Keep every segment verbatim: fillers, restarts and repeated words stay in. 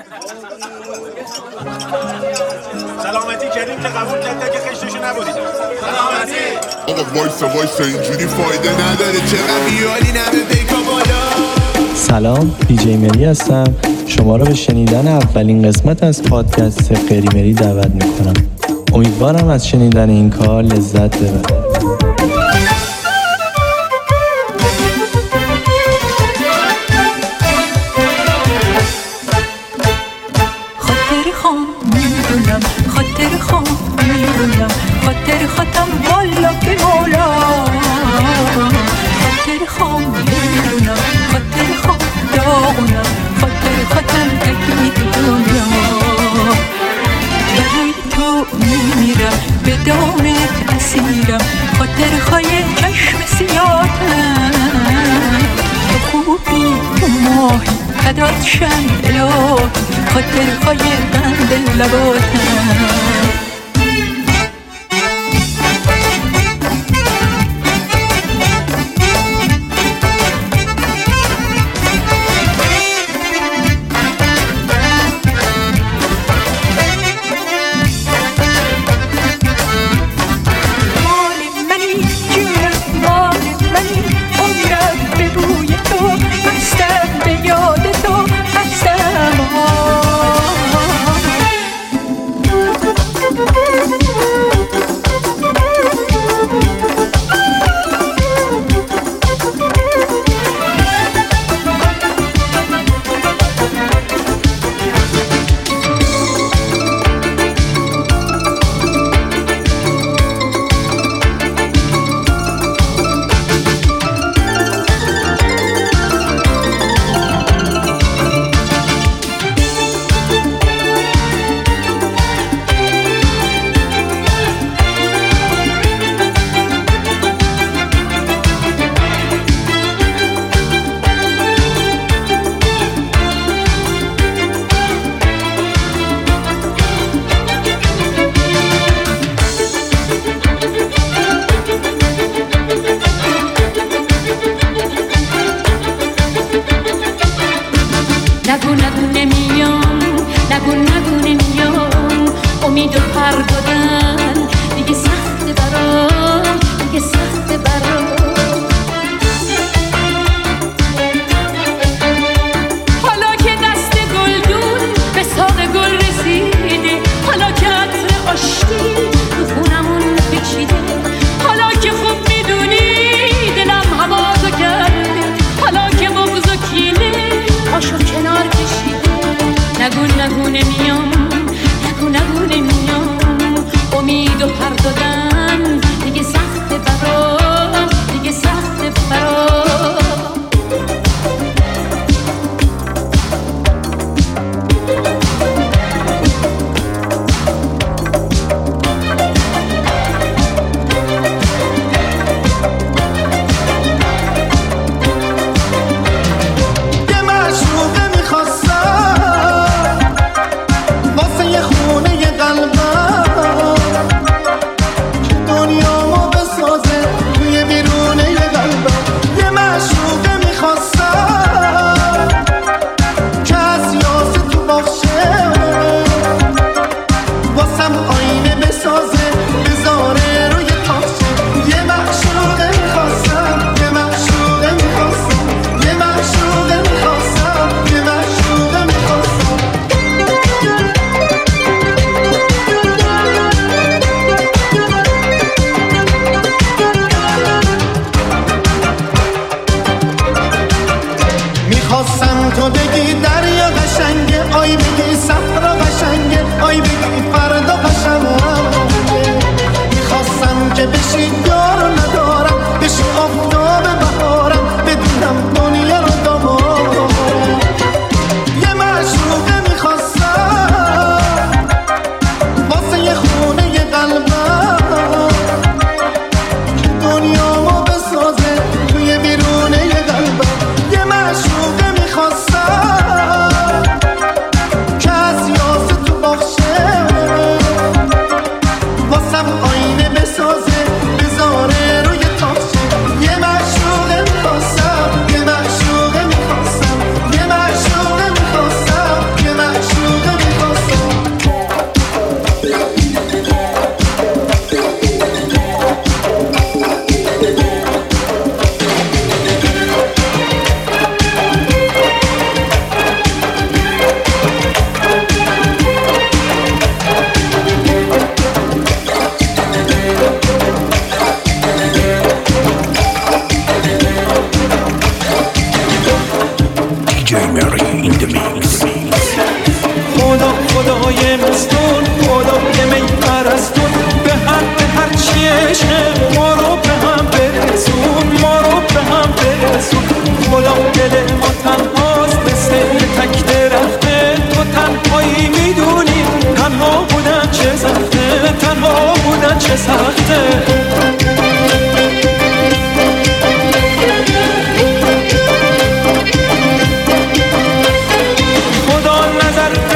سلامتی کردیم که قبول کرده که خشتشو نبودید. سلامتی. آقا وایسا وایسا اینجوری فایده نداره، چقدر بیالی نمه پیکا بالا. سلام، دیجی مری هستم. شما رو به شنیدن اولین قسمت از پادکست قریمری دعوت میکنم. امیدوارم از شنیدن این کار لذت ببرید. خاطر خام میدونم، خاطر خاتم والا به مولا. خاطر خام میدونم، خاطر خام داغونم، خاطر خاتم تکید دنیا. برای تو میمیرم، به دامت اسیرم، خاطر خای چشم سیاتم. تو خوبی تو ماهی فدات شم الهی، خاطر خای قند لباتم.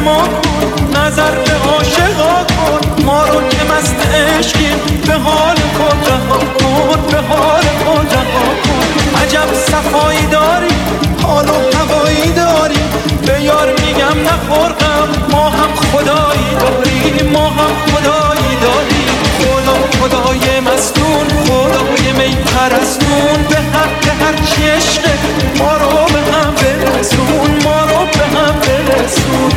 ما کن، نظر به عاشقا کن، ما رو که مست عشقیم به حال خود رها کن، به حال خود رها کن. عجب صفایی داری، حال و هوایی داری، به یار میگم نخورقم، ما هم خدایی داریم، ما هم خدایی داریم. خدا خدای مستون، خدای می پرستون، به حق هر چی عشقه ما رو به هم برسون، ما رو به هم برسون.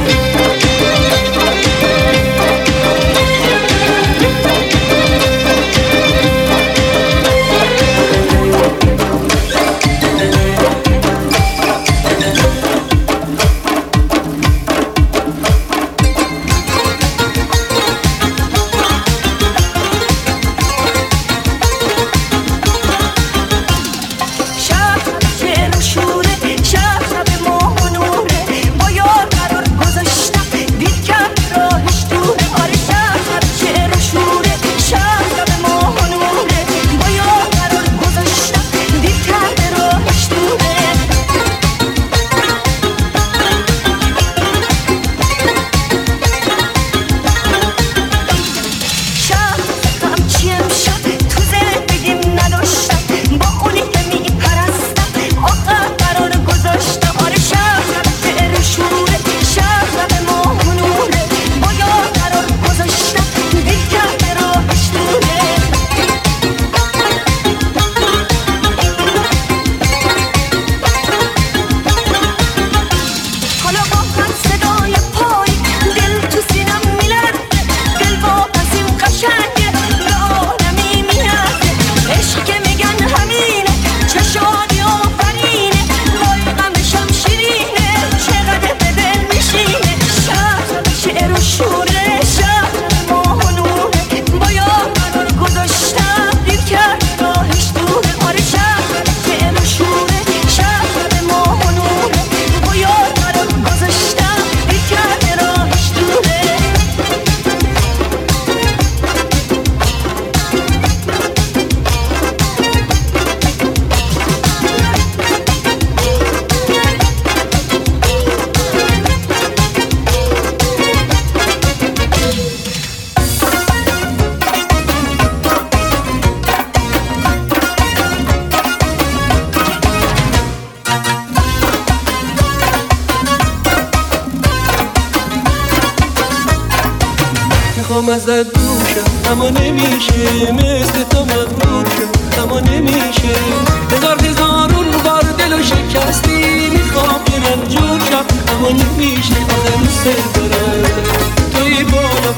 میخوام ازت دور شم اما نمیشه، مثل تو مغرور شم اما نمیشه. هزار هزارون بار دلو شکستی، میخوام یه رنجور شم اما نمیشه. آخه دوست دارم توی بالا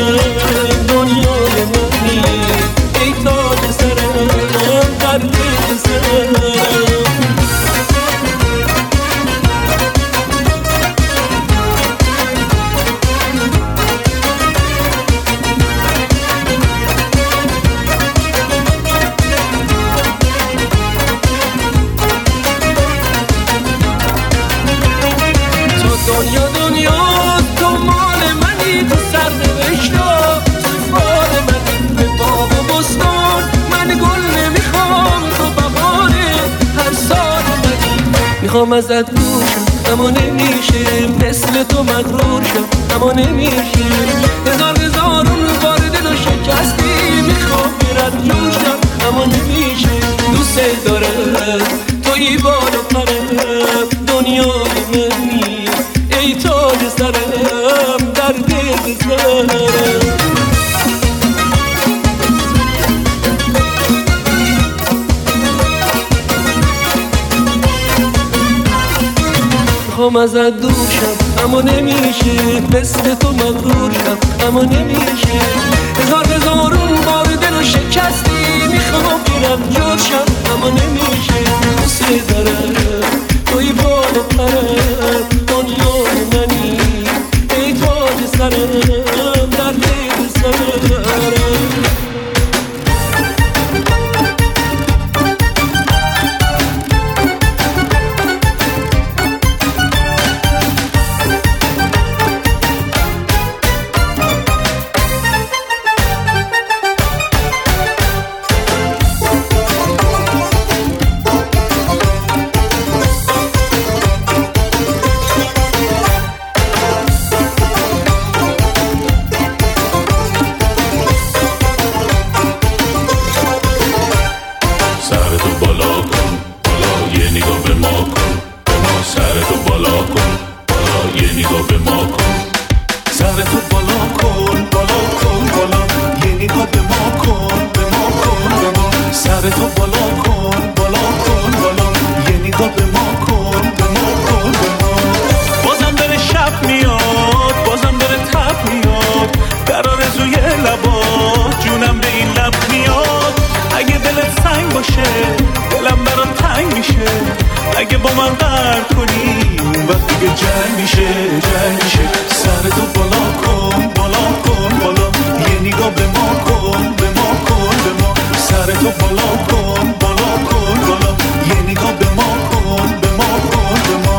پرم، دنیای منی ای تاج سرم، در دل سرم. دنیا دنیا تو مال منی، تو سر نوشتا تو فال منی. به باغ و بستان من گل نمیخوام، تو بهاره هر سال منی. میخوام ازت دور شم اما نمیشه، مثل تو مغرور شم اما نمیشه. هزار هزارون بار دلو شکستی، میخوام برد جور شم اما نمیشه. دوست دارم توی بالا پرم، دنیای منی ای تاج سرم، در دل سرم. میخوام ازت دور شم اما نمیشه، مثل تو مغرور شم اما نمیشه. هزار هزارون بار دلو شکستی، میخوام برم جور شم اما نمیشه. دوست دارم توی بالا پرم، دنیای منی ای تاج سرم، در دل سرم. نگاه به ما کن. سر تو بالا کن بالا کن بالا، یه نگاه به ما کن به ما کن به ما. سر تو بالا کن بالا کن بالا، یه نگاه به ما کن به ما کن به ما. بازم داره شب میاد بازم داره تب میاد، در آرزوی لبات جونم به این لب میاد. اگه دلت سنگ باشه دلم برات تنگ میشه، اگه با من قهر کنی اون وقت دیگه جنگ میشه جنگ میشه. سر تو بالا کن بالا کن بالا، یه نگاه به ما کن به ما کن به ما. سر تو بالا کن بالا کن بالا، یه نگاه به ما کن به ما کن به ما.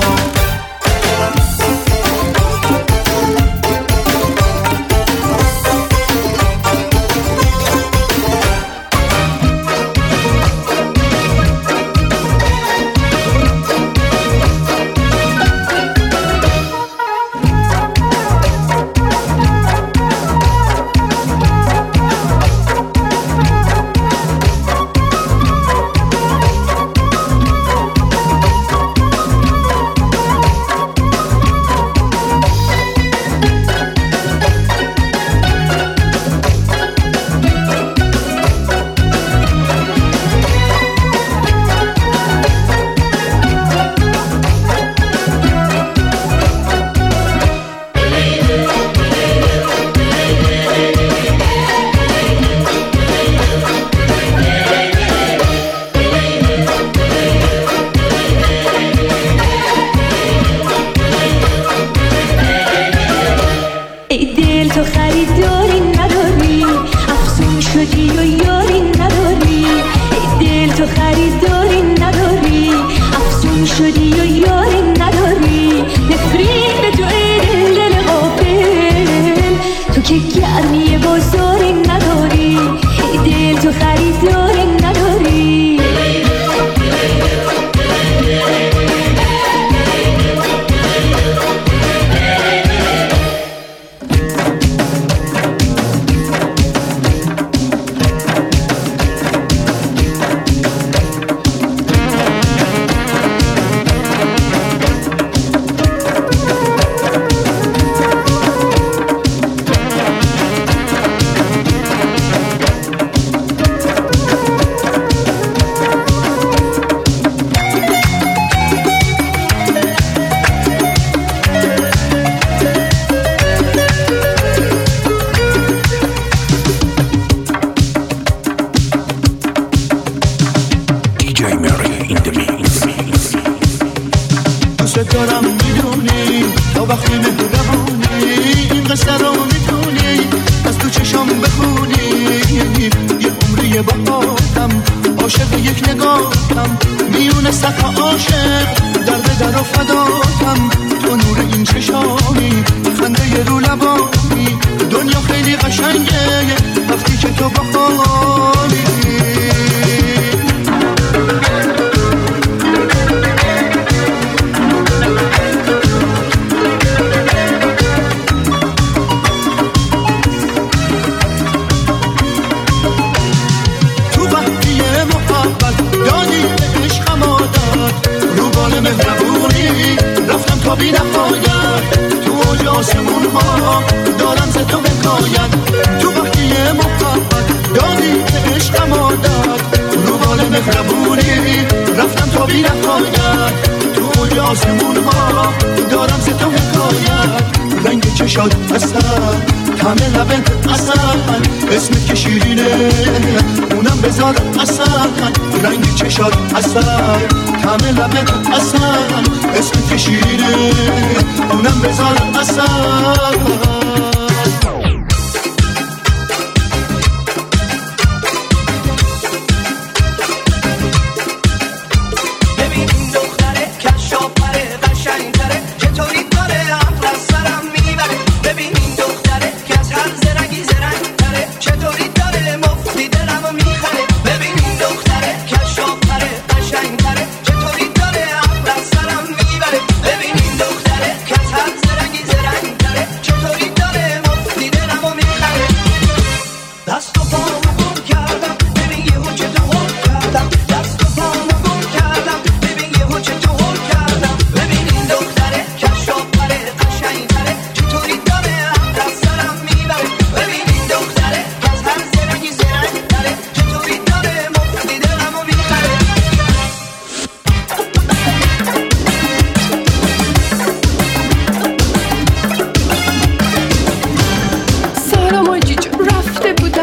چطوری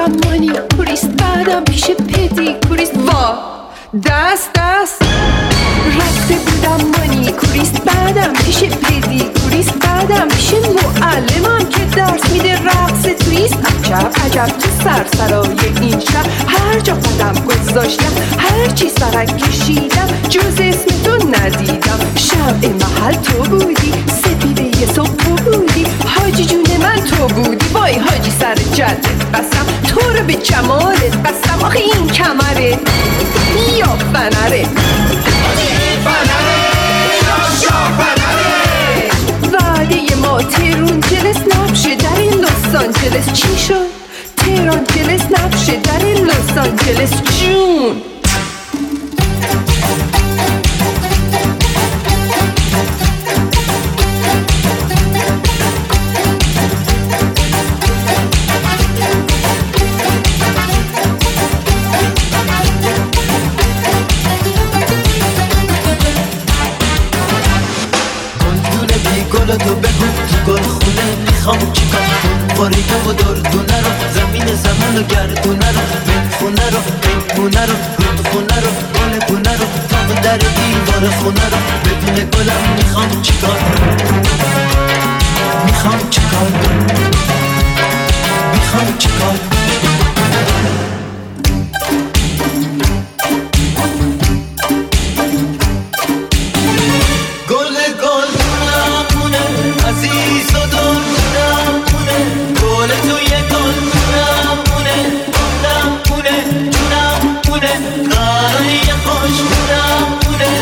بودم مانی کوریست، بعدم پیش پدی کوریست. وا دست دست رفته بودم مانی کوریست، بعدم پیش پدی کوریست، بعدم پیش معلمم که درس میده رقص تویست. عجب عجب تو سرسرای این شهر هر جا قدم گذاشتم، هر چی سرک کشیدم جز اسم تو ندیدم. شمع محل تو بودی، سپیده یه صبح تو بودی، حاجی جون من تو بودی. وای حاجی سر جدت بسم، تو رو به جمالت بسم. آخه این کمره یا فنره، این فنره یا شاپنره. وعده ما تهران جلس نبشه در این لس آنجلس. چی شد؟ تهران جلس نبشه در این لس آنجلس جون. تو بگو تو گل خونه میخوام چیکار کنم. باریده و دردونه رو، زمین زمان و گردونه رو، خونه رو خونه رو رودخونه رو گل بونه رو، تا در دیوار خونه رو. بدون گلم میخوام چیکار کنم، میخوام چیکار کنم، میخوام چیکار عزیز و دلم مونه، گل توی گلم مونه، گلم مونه، جونم مونه، قراره یه خوش کنم مونه.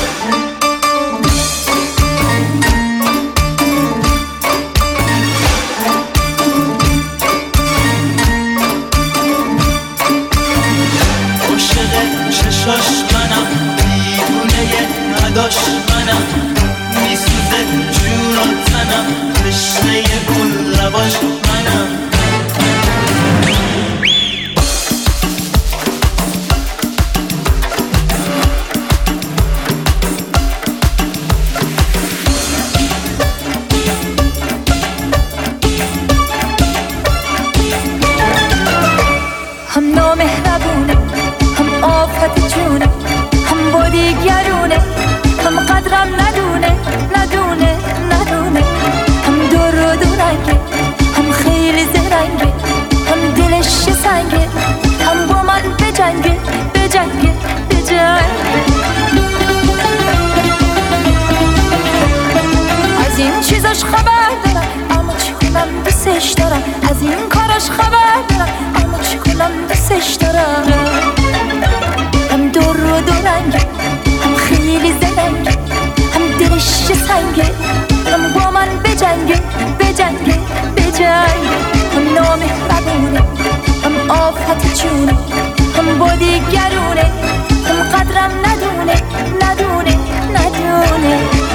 عاشق چشاش منم، دیوونه نداش منم، میسوزه جون و تنم، تشنه گل لباش منم. هم نامهربونه، هم آفت جونه، هم با دیگرونه، هم قدرم ندونه ندونه ندونه. هم دور و دورنگه، هم خیلی زرنگه، هم دلش سنگه، هم با من بجنگه بجنگه بجنگه. از این چیزاش خبر دارم، اما چی کنم دوستش دارم. از این کاراش خبر دارم، اما چی کنم دوستش دارم. هم دور و دورنگه، هم خیلی زرنگه، هم دلش سنگه، هم با من بجنگه بجنگه بجنگه. هم نامهربونه، هم آفت جونه، هم با دیگرونه، هم قدرم ندونه ندونه ندونه.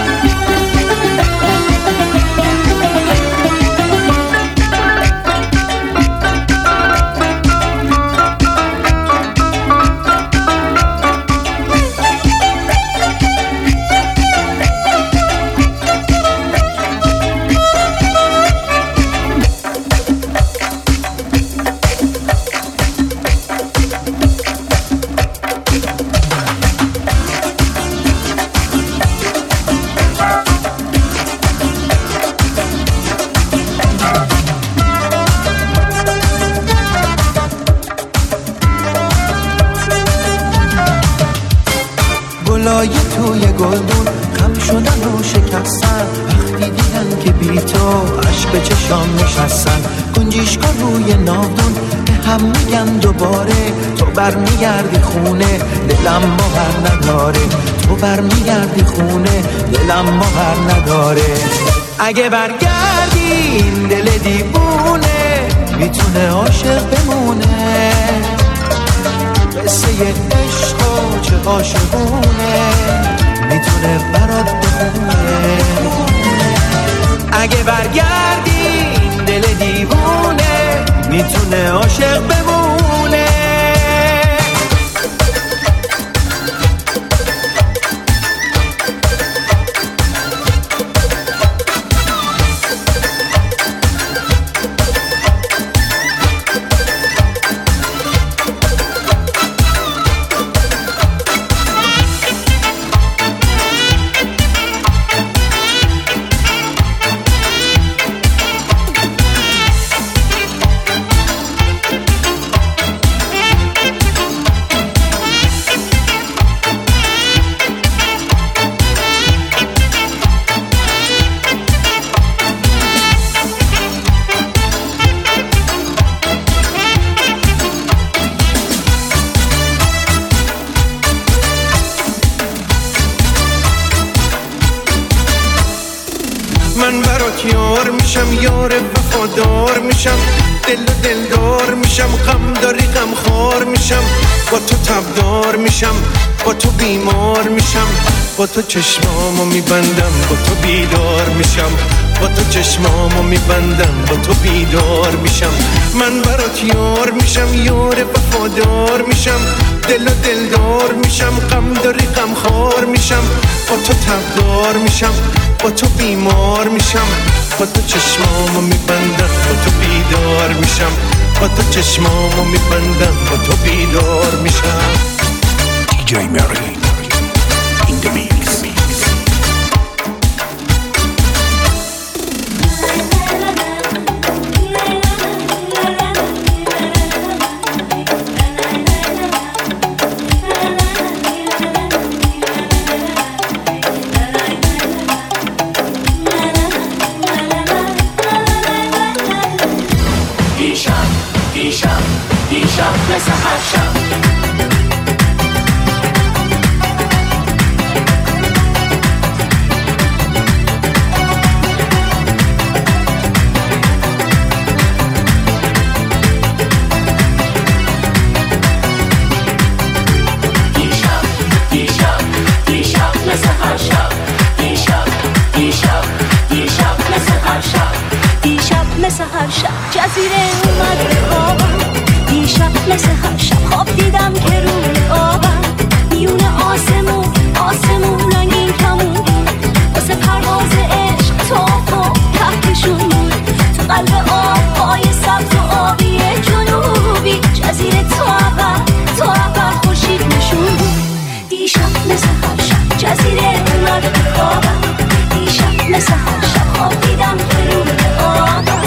گلای توی گلدون خم شدن و شکستن، وقتی دیدن که بی تو عشق چشام نشستن. گنجیشکا روی ناودون به هم میگن دوباره، تو برمیگردی خونه دلم باور نداره، تو برمیگردی خونه دلم باور نداره. اگه برگردی این دل دیوونه میتونه عاشق بمونه، قصه عشق و چه عاشقونه میتونه برات بخونه. اگه برگردی این دل دیوونه میتونه عاشق بمونه. میشم، یار وفادار میشم، دل و دلدار میشم، غم داری غم خار میشم، با تو تبدار میشم، با تو بیمار میشم، با تو چشمامو میبندم، با تو بیدار میشم، با تو چشمامو میبندم، با تو بیدار میشم. من برات یار میشم، یار وفادار میشم، دل و دلدار میشم، غم داری غم خار میشم، با تو تبدار میشم، با تو بیمار میشم، با تو چشمامو میبندم، با تو بیدار میشم، با تو چشمامو میبندم، با تو بیدار میشم. دی جی مری in the mix. مثل هر شب دیشب دیشب دیشب مثل هر شب دیشب دیشب دیشب مثل هر شب دیشب مثل هر شب جزیره اومد به خوابم دیشب مثل هر شب خواب دیدم که روی آبم میون آسمون آسمون رنگین کمون واسه پرواز عشق توف و کهکشون بود تو قلب آبهای سبز و آبی جنوبی جزیره تا ابد تا ابد خورشید نشون بود دیشب مثل هر شب جزیره اومد به خوابم دیشب مثل هر شب خواب دیدم که روی آبم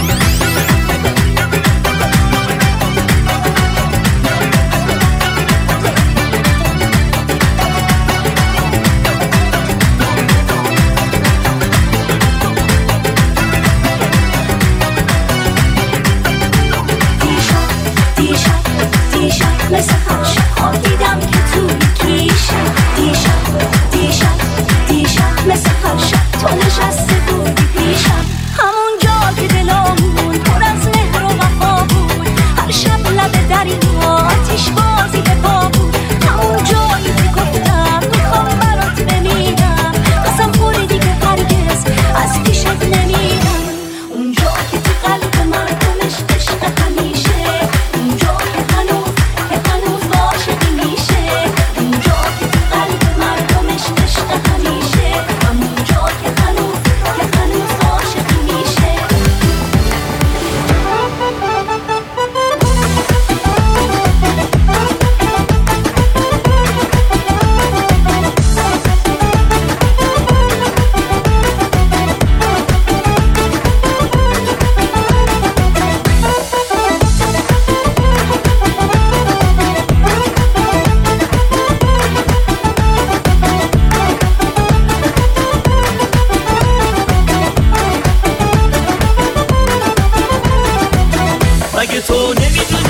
مثل هر شب خواب دیدم که توی کیشه دیشب دیشب دیشب مثل هر شب تو نشسته بودی پیشم همون جا که دلامون پر از مهر و وفا بود هر شب لب دریا آتیش بازی به پا بود همون جایی که گفتم میخوام برات بمیرم قسم خوردی که هرگز از پیشت نمیرم اونجا که تو قلب مردمش عشق همیشه اونجا که هنوز مگه تو نمیدونی